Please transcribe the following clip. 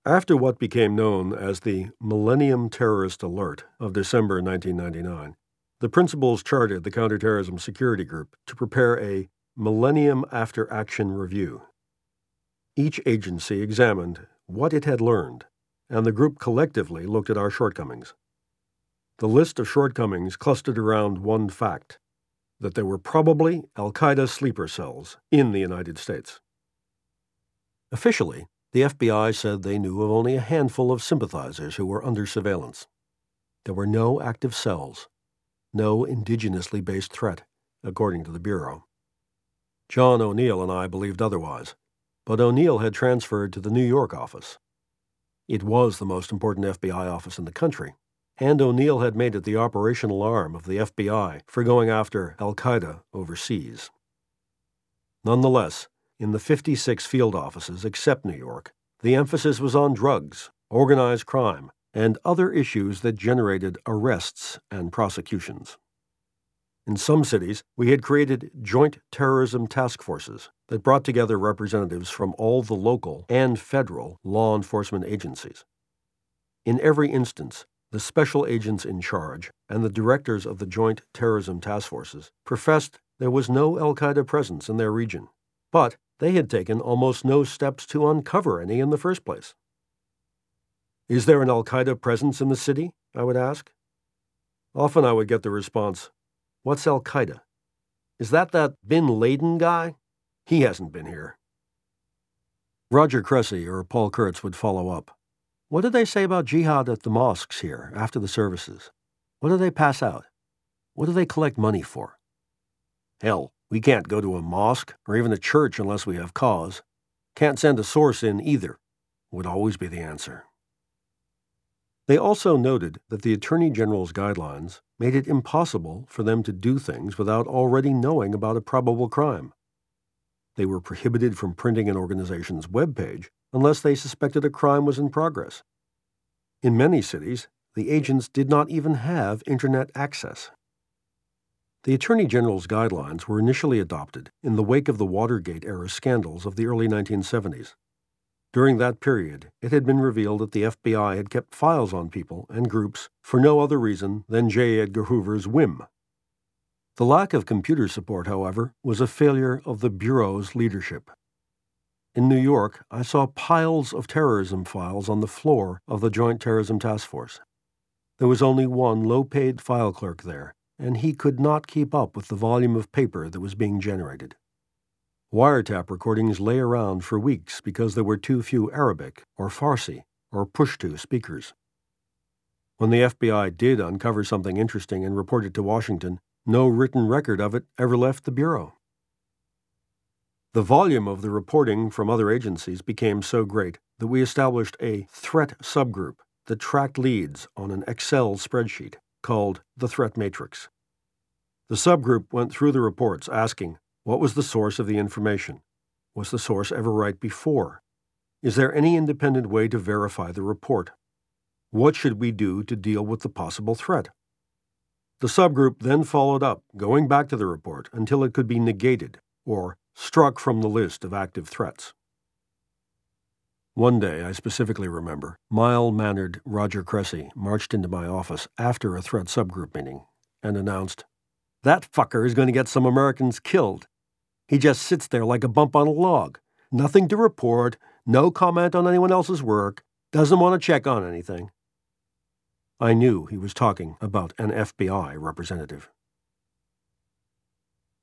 After what became known as the Millennium Terrorist Alert of December 1999, the principals chartered the Counterterrorism Security Group to prepare a Millennium After Action Review. Each agency examined what it had learned, and the group collectively looked at our shortcomings. The list of shortcomings clustered around one fact: that there were probably al-Qaeda sleeper cells in the United States. Officially, the FBI said they knew of only a handful of sympathizers who were under surveillance. There were no active cells, no indigenously based threat, according to the Bureau. John O'Neill and I believed otherwise, but O'Neill had transferred to the New York office. It was the most important FBI office in the country, and O'Neill had made it the operational arm of the FBI for going after al-Qaeda overseas. Nonetheless, in the 56 field offices except New York, the emphasis was on drugs, organized crime, and other issues that generated arrests and prosecutions. In some cities, we had created joint terrorism task forces that brought together representatives from all the local and federal law enforcement agencies. In every instance, the special agents in charge and the directors of the joint terrorism task forces professed there was no al-Qaeda presence in their region, but they had taken almost no steps to uncover any in the first place. "Is there an al-Qaeda presence in the city?" I would ask. Often I would get the response, "What's al-Qaeda? Is that bin Laden guy? He hasn't been here." Roger Cressy or Paul Kurtz would follow up. "What do they say about jihad at the mosques here after the services? What do they pass out? What do they collect money for?" "Hell, we can't go to a mosque or even a church unless we have cause. Can't send a source in either," would always be the answer. They also noted that the Attorney General's guidelines made it impossible for them to do things without already knowing about a probable crime. They were prohibited from printing an organization's webpage unless they suspected a crime was in progress. In many cities, the agents did not even have Internet access. The Attorney General's guidelines were initially adopted in the wake of the Watergate-era scandals of the early 1970s. During that period, it had been revealed that the FBI had kept files on people and groups for no other reason than J. Edgar Hoover's whim. The lack of computer support, however, was a failure of the Bureau's leadership. In New York, I saw piles of terrorism files on the floor of the Joint Terrorism Task Force. There was only one low-paid file clerk there, and he could not keep up with the volume of paper that was being generated. Wiretap recordings lay around for weeks because there were too few Arabic or Farsi or Pushto speakers. When the FBI did uncover something interesting and report it to Washington, no written record of it ever left the Bureau. The volume of the reporting from other agencies became so great that we established a threat subgroup that tracked leads on an Excel spreadsheet called the Threat Matrix. The subgroup went through the reports asking, what was the source of the information? Was the source ever right before? Is there any independent way to verify the report? What should we do to deal with the possible threat? The subgroup then followed up, going back to the report until it could be negated or struck from the list of active threats. One day, I specifically remember, mild-mannered Roger Cressy marched into my office after a threat subgroup meeting and announced, "That fucker is going to get some Americans killed. He just sits there like a bump on a log. Nothing to report, no comment on anyone else's work, doesn't want to check on anything." I knew he was talking about an FBI representative.